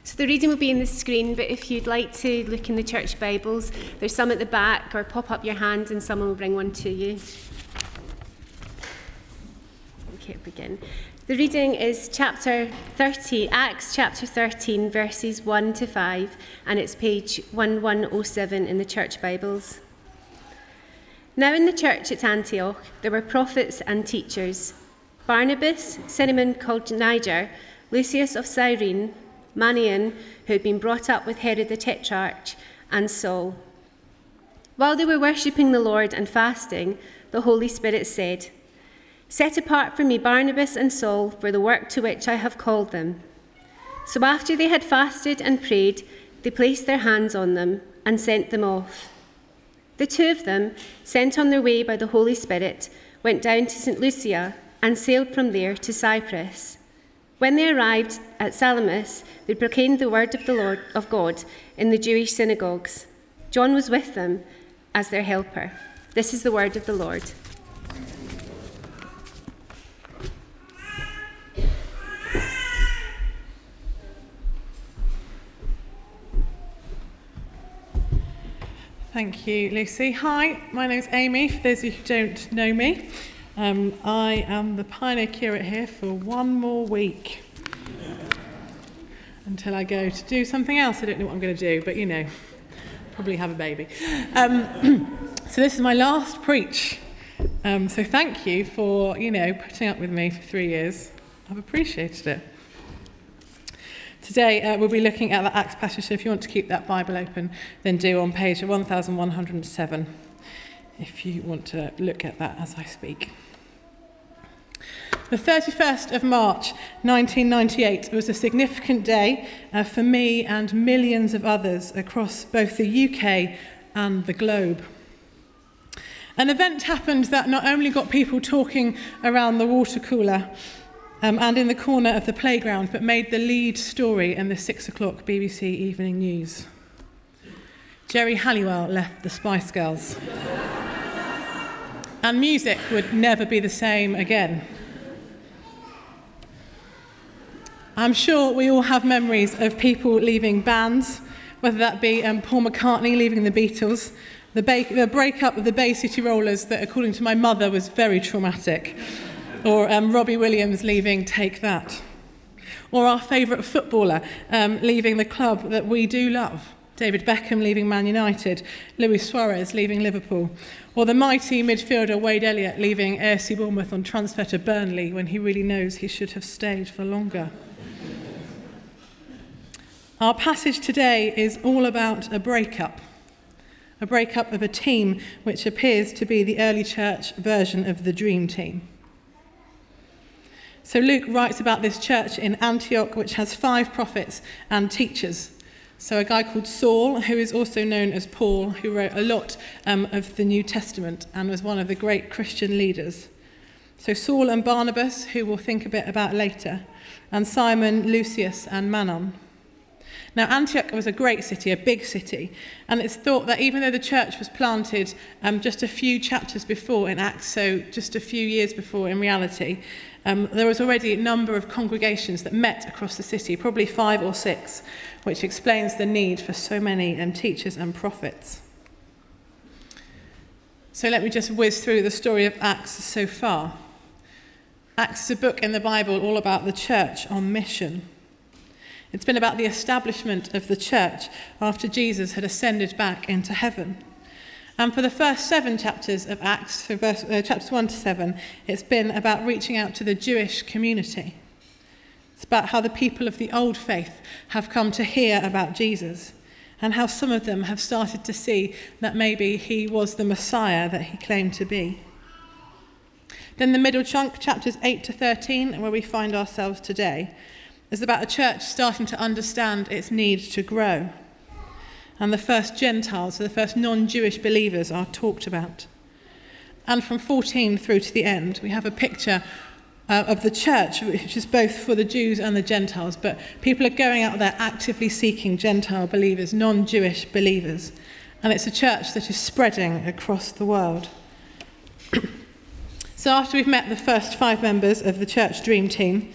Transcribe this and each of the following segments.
So the reading will be in the screen, but if you'd like to look in the church Bibles, there's some at the back, or pop up your hand and someone will bring one to you. Okay, begin. The reading is Acts chapter 13, verses 1 to 5, and it's page 1107 in the church Bibles. Now in the church at Antioch, there were prophets and teachers: Barnabas, Simeon called Niger, Lucius of Cyrene, Manaen, who had been brought up with Herod the Tetrarch, and Saul. While they were worshipping the Lord and fasting, the Holy Spirit said, "Set apart for me Barnabas and Saul for the work to which I have called them." So after they had fasted and prayed, they placed their hands on them and sent them off. The two of them, sent on their way by the Holy Spirit, went down to St. Lucia and sailed from there to Cyprus. When they arrived at Salamis, they proclaimed the word of the Lord of God in the Jewish synagogues. John was with them as their helper. This is the word of the Lord. Thank you, Lucy. Hi, my name's Amy, for those of you who don't know me. I am the pioneer curate here for one more week until I go to do something else. I don't know what I'm going to do, but probably have a baby. So this is my last preach. So thank you for, putting up with me for 3 years. I've appreciated it. Today we'll be looking at the Acts passage, so if you want to keep that Bible open, then do on page 1107, if you want to look at that as I speak. The 31st of March 1998 was a significant day for me and millions of others across both the UK and the globe. An event happened that not only got people talking around the water cooler and in the corner of the playground, but made the lead story in the 6 o'clock BBC Evening News. Geri Halliwell left the Spice Girls. And music would never be the same again. I'm sure we all have memories of people leaving bands, whether that be Paul McCartney leaving the Beatles, the breakup of the Bay City Rollers that, according to my mother, was very traumatic, or Robbie Williams leaving Take That, or our favourite footballer leaving the club that we do love, David Beckham leaving Man United, Luis Suarez leaving Liverpool, or the mighty midfielder Wade Elliott leaving AFC Bournemouth on transfer to Burnley when he really knows he should have stayed for longer. Our passage today is all about a breakup of a team which appears to be the early church version of the dream team. So Luke writes about this church in Antioch, which has 5 prophets and teachers. So a guy called Saul, who is also known as Paul, who wrote a lot of the New Testament and was one of the great Christian leaders. So Saul and Barnabas, who we'll think a bit about later, and Simon, Lucius, and Manaen. Now, Antioch was a great city, a big city, and it's thought that even though the church was planted just a few chapters before in Acts, so just a few years before in reality, there was already a number of congregations that met across the city, probably 5 or 6, which explains the need for so many teachers and prophets. So let me just whiz through the story of Acts so far. Acts is a book in the Bible all about the church on mission. It's been about the establishment of the church after Jesus had ascended back into heaven. And for the first 7 chapters of Acts, so chapters 1 to 7, it's been about reaching out to the Jewish community. It's about how the people of the old faith have come to hear about Jesus and how some of them have started to see that maybe he was the Messiah that he claimed to be. Then the middle chunk, chapters 8 to 13, where we find ourselves today, is about a church starting to understand its need to grow. And the first Gentiles, so the first non-Jewish believers, are talked about. And from 14 through to the end, we have a picture of the church, which is both for the Jews and the Gentiles, but people are going out there actively seeking Gentile believers, non-Jewish believers. And it's a church that is spreading across the world. So after we've met the first 5 members of the church dream team,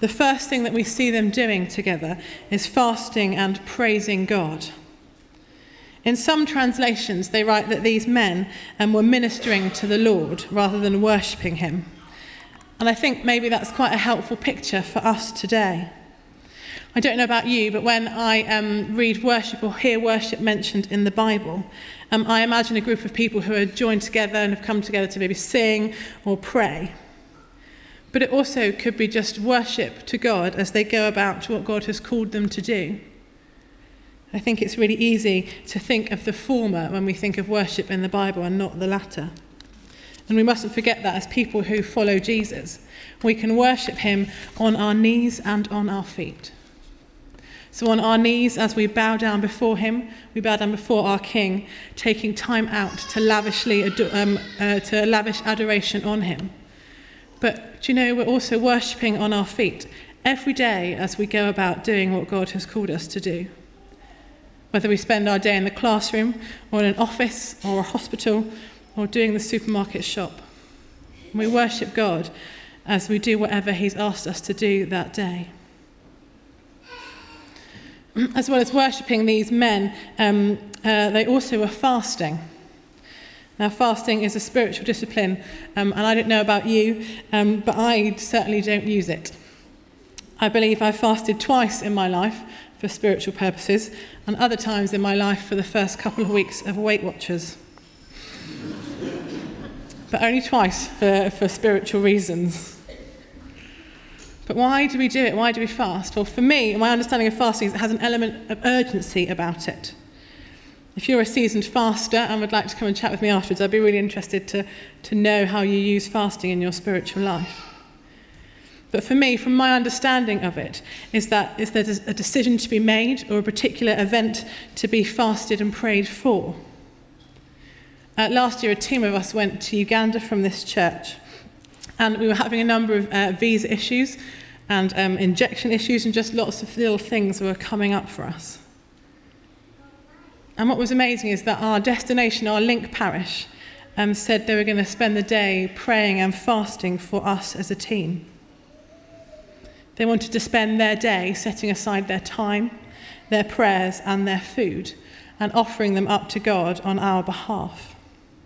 the first thing that we see them doing together is fasting and praising God. In some translations, they write that these men were ministering to the Lord rather than worshipping him. And I think maybe that's quite a helpful picture for us today. I don't know about you, but when I read worship or hear worship mentioned in the Bible, I imagine a group of people who are joined together and have come together to maybe sing or pray. But it also could be just worship to God as they go about what God has called them to do. I think it's really easy to think of the former when we think of worship in the Bible and not the latter. And we mustn't forget that as people who follow Jesus, we can worship him on our knees and on our feet. So on our knees, as we bow down before him, we bow down before our King, taking time out to lavish adoration on him. But do you know, we're also worshipping on our feet every day as we go about doing what God has called us to do. Whether we spend our day in the classroom or in an office or a hospital or doing the supermarket shop. We worship God as we do whatever he's asked us to do that day. As well as worshipping these men, they also were fasting. Now, fasting is a spiritual discipline, and I don't know about you, but I certainly don't use it. I believe I fasted twice in my life for spiritual purposes, and other times in my life for the first couple of weeks of Weight Watchers. But only twice for spiritual reasons. But why do we do it? Why do we fast? Well, for me, my understanding of fasting is it has an element of urgency about it. If you're a seasoned faster and would like to come and chat with me afterwards, I'd be really interested to know how you use fasting in your spiritual life. But for me, from my understanding of it, is that there's a decision to be made or a particular event to be fasted and prayed for. Last year, a team of us went to Uganda from this church. And we were having a number of visa issues and injection issues and just lots of little things were coming up for us. And what was amazing is that our destination, our link parish, said they were going to spend the day praying and fasting for us as a team. They wanted to spend their day setting aside their time, their prayers and their food and offering them up to God on our behalf.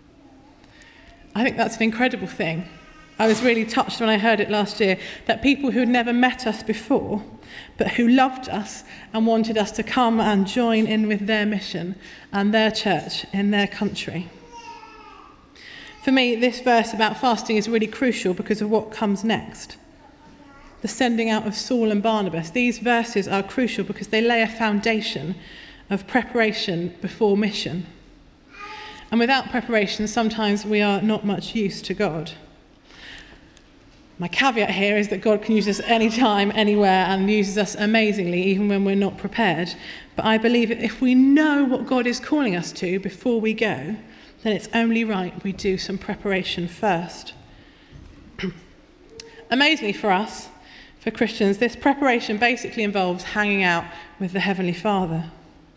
I think that's an incredible thing. I was really touched when I heard it last year that people who had never met us before, but who loved us and wanted us to come and join in with their mission and their church in their country. For me, this verse about fasting is really crucial because of what comes next. The sending out of Saul and Barnabas. These verses are crucial because they lay a foundation of preparation before mission. And without preparation, sometimes we are not much use to God. My caveat here is that God can use us anytime, anywhere, and uses us amazingly, even when we're not prepared. But I believe that if we know what God is calling us to before we go, then it's only right we do some preparation first. Amazingly for us, for Christians, this preparation basically involves hanging out with the Heavenly Father.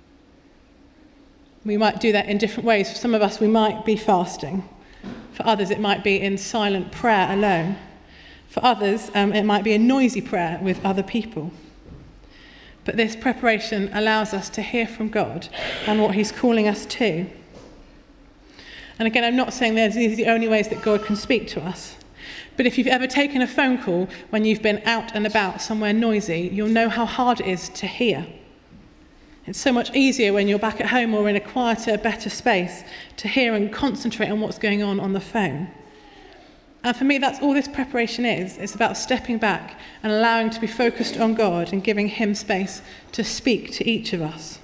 We might do that in different ways. For some of us, we might be fasting. For others, it might be in silent prayer alone. For others, it might be a noisy prayer with other people. But this preparation allows us to hear from God and what he's calling us to. And again, I'm not saying these are the only ways that God can speak to us. But if you've ever taken a phone call when you've been out and about somewhere noisy, you'll know how hard it is to hear. It's so much easier when you're back at home or in a quieter, better space to hear and concentrate on what's going on the phone. And for me, that's all this preparation is. It's about stepping back and allowing to be focused on God and giving him space to speak to each of us.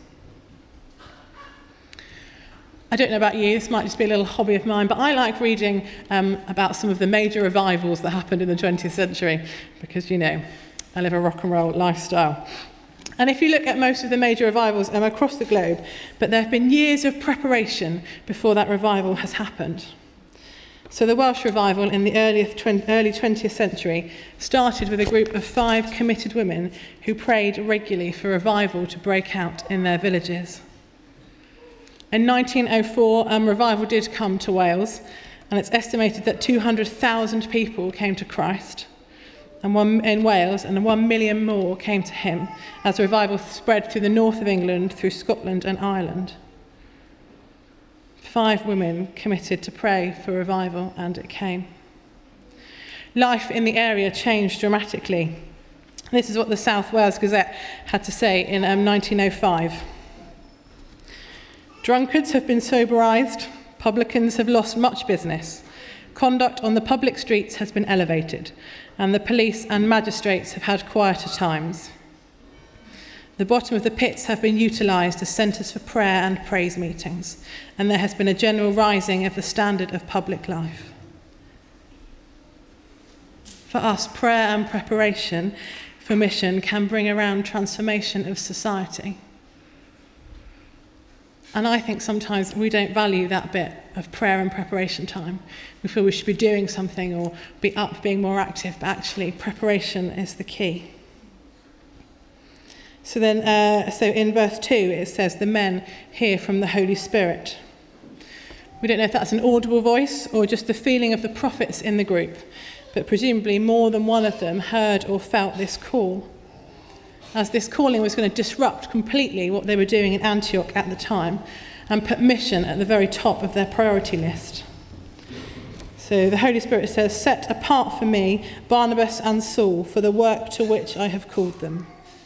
I don't know about you, this might just be a little hobby of mine, but I like reading about some of the major revivals that happened in the 20th century because, you know, I live a rock and roll lifestyle. And if you look at most of the major revivals across the globe, but there have been years of preparation before that revival has happened. So the Welsh revival in the early 20th century started with a group of 5 committed women who prayed regularly for revival to break out in their villages. In 1904, revival did come to Wales, and it's estimated that 200,000 people came to Christ. and one in Wales, and 1 million more came to him as revival spread through the north of England, through Scotland and Ireland. 5 women committed to pray for revival, and it came. Life in the area changed dramatically. This is what the South Wales Gazette had to say in 1905. Drunkards have been soberised, publicans have lost much business, conduct on the public streets has been elevated, and the police and magistrates have had quieter times. The bottom of the pits have been utilised as centres for prayer and praise meetings, and there has been a general rising of the standard of public life. For us, prayer and preparation for mission can bring around transformation of society. And I think sometimes we don't value that bit of prayer and preparation time. We feel we should be doing something or be up, being more active, but actually preparation is the key. So then, so in verse 2 it says, the men hear from the Holy Spirit. We don't know if that's an audible voice or just the feeling of the prophets in the group, but presumably more than one of them heard or felt this call, as this calling was going to disrupt completely what they were doing in Antioch at the time and put mission at the very top of their priority list. So the Holy Spirit says, set apart for me Barnabas and Saul for the work to which I have called them.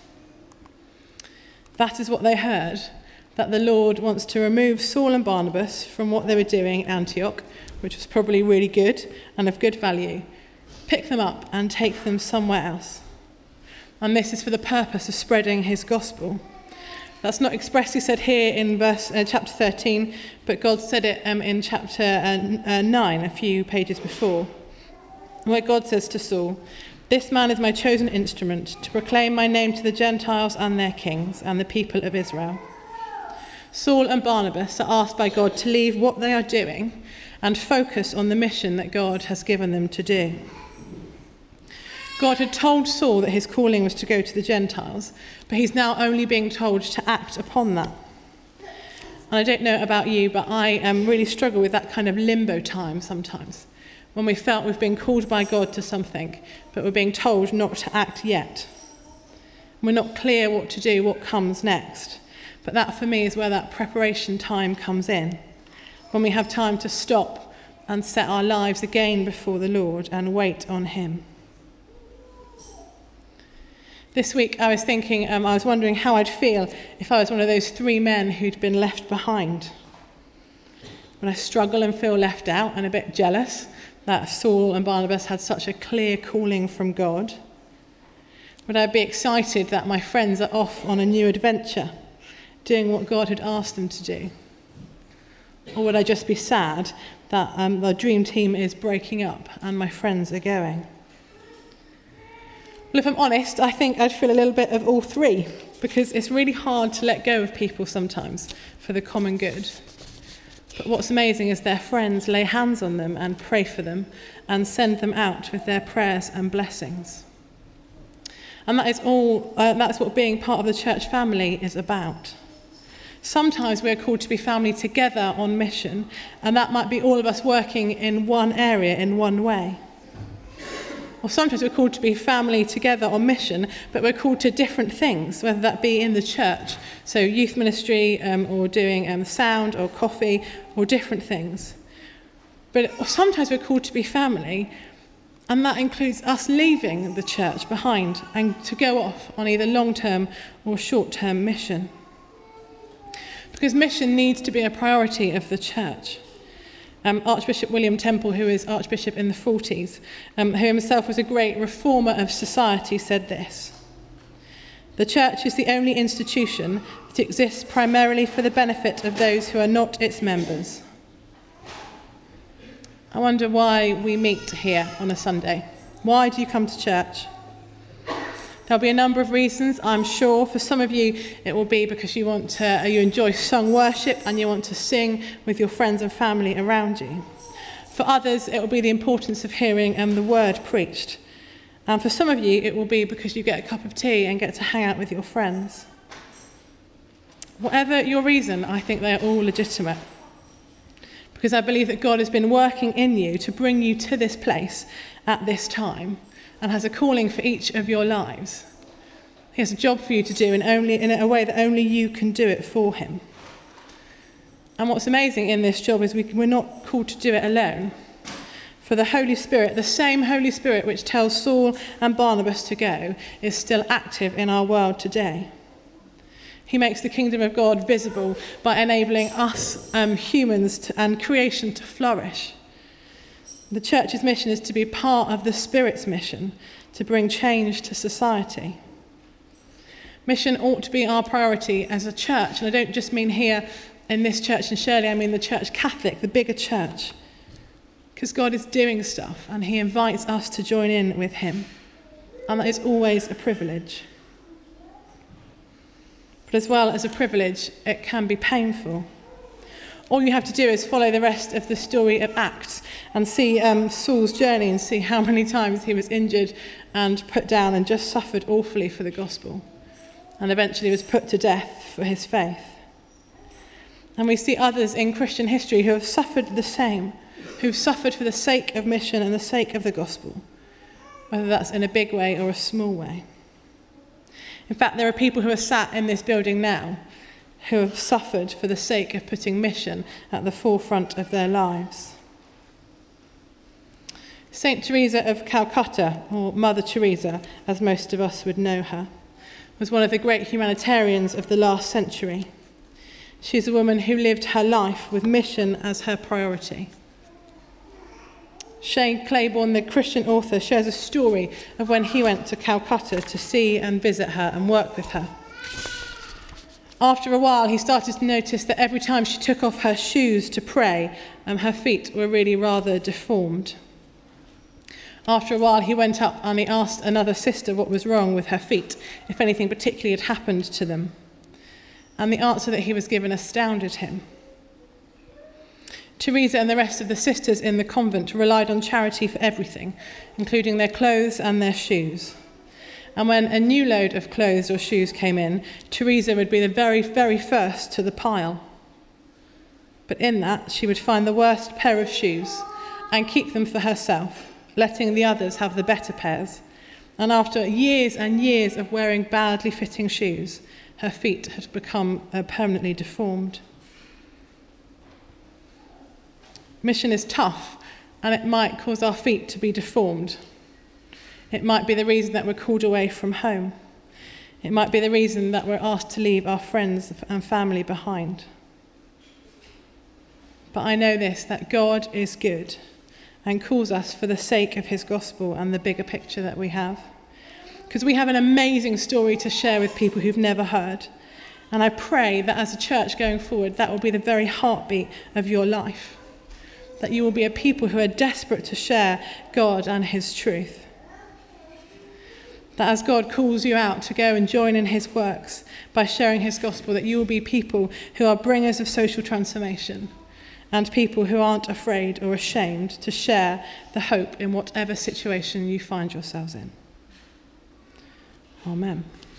That is what they heard, that the Lord wants to remove Saul and Barnabas from what they were doing in Antioch, which was probably really good and of good value, pick them up and take them somewhere else. And this is for the purpose of spreading his gospel. That's not expressly said here in chapter 13, but God said it in chapter 9, a few pages before, where God says to Saul, this man is my chosen instrument to proclaim my name to the Gentiles and their kings and the people of Israel. Saul and Barnabas are asked by God to leave what they are doing and focus on the mission that God has given them to do. God had told Saul that his calling was to go to the Gentiles, but he's now only being told to act upon that. And I don't know about you, but I really struggle with that kind of limbo time sometimes, when we felt we've been called by God to something, but we're being told not to act yet. We're not clear what to do, what comes next. But that for me is where that preparation time comes in, when we have time to stop and set our lives again before the Lord and wait on him. This week I was thinking, I was wondering how I'd feel if I was one of those 3 men who'd been left behind. Would I struggle and feel left out and a bit jealous that Saul and Barnabas had such a clear calling from God? Would I be excited that my friends are off on a new adventure, doing what God had asked them to do? Or would I just be sad that the dream team is breaking up and my friends are going? Well, if I'm honest, I think I'd feel a little bit of all 3, because it's really hard to let go of people sometimes for the common good. But what's amazing is their friends lay hands on them and pray for them and send them out with their prayers and blessings. And that is all. That's what being part of the church family is about. Sometimes we're called to be family together on mission, and that might be all of us working in one area in one way. Or sometimes we're called to be family together on mission, but we're called to different things, whether that be in the church, so youth ministry, or doing sound or coffee, or different things. But sometimes we're called to be family, and that includes us leaving the church behind and to go off on either long-term or short-term mission. Because mission needs to be a priority of the church. Archbishop William Temple, who is Archbishop in the 40s, who himself was a great reformer of society, said this: the church is the only institution that exists primarily for the benefit of those who are not its members. I wonder why we meet here on a Sunday. Why do you come to church? There'll be a number of reasons, I'm sure. For some of you, it will be because you enjoy sung worship and you want to sing with your friends and family around you. For others, it will be the importance of hearing the word preached. And for some of you, it will be because you get a cup of tea and get to hang out with your friends. Whatever your reason, I think they are all legitimate. Because I believe that God has been working in you to bring you to this place at this time, and has a calling for each of your lives. He has a job for you to do in a way that only you can do it for him. And what's amazing in this job is we're not called to do it alone. For the Holy Spirit, the same Holy Spirit which tells Saul and Barnabas to go, is still active in our world today. He makes the kingdom of God visible by enabling us humans and creation to flourish. The church's mission is to be part of the Spirit's mission, to bring change to society. Mission ought to be our priority as a church, and I don't just mean here in this church in Shirley, I mean the Church Catholic, the bigger church. Because God is doing stuff, and he invites us to join in with him. And that is always a privilege. But as well as a privilege, it can be painful. All you have to do is follow the rest of the story of Acts and see Saul's journey and see how many times he was injured and put down and just suffered awfully for the gospel, and eventually was put to death for his faith. And we see others in Christian history who have suffered the same, who've suffered for the sake of mission and the sake of the gospel, whether that's in a big way or a small way. In fact, there are people who are sat in this building now who have suffered for the sake of putting mission at the forefront of their lives. Saint Teresa of Calcutta, or Mother Teresa, as most of us would know her, was one of the great humanitarians of the last century. She's a woman who lived her life with mission as her priority. Shane Claiborne, the Christian author, shares a story of when he went to Calcutta to see and visit her and work with her. After a while, he started to notice that every time she took off her shoes to pray, her feet were really rather deformed. After a while, he went up and he asked another sister what was wrong with her feet, if anything particularly had happened to them. And the answer that he was given astounded him. Teresa and the rest of the sisters in the convent relied on charity for everything, including their clothes and their shoes. And when a new load of clothes or shoes came in, Teresa would be the very, very first to the pile. But in that, she would find the worst pair of shoes and keep them for herself, letting the others have the better pairs. And after years and years of wearing badly fitting shoes, her feet had become permanently deformed. Mission is tough, and it might cause our feet to be deformed. It might be the reason that we're called away from home. It might be the reason that we're asked to leave our friends and family behind. But I know this, that God is good and calls us for the sake of his gospel and the bigger picture that we have. Because we have an amazing story to share with people who've never heard. And I pray that as a church going forward, that will be the very heartbeat of your life. That you will be a people who are desperate to share God and his truth. That as God calls you out to go and join in his works by sharing his gospel, that you will be people who are bringers of social transformation and people who aren't afraid or ashamed to share the hope in whatever situation you find yourselves in. Amen.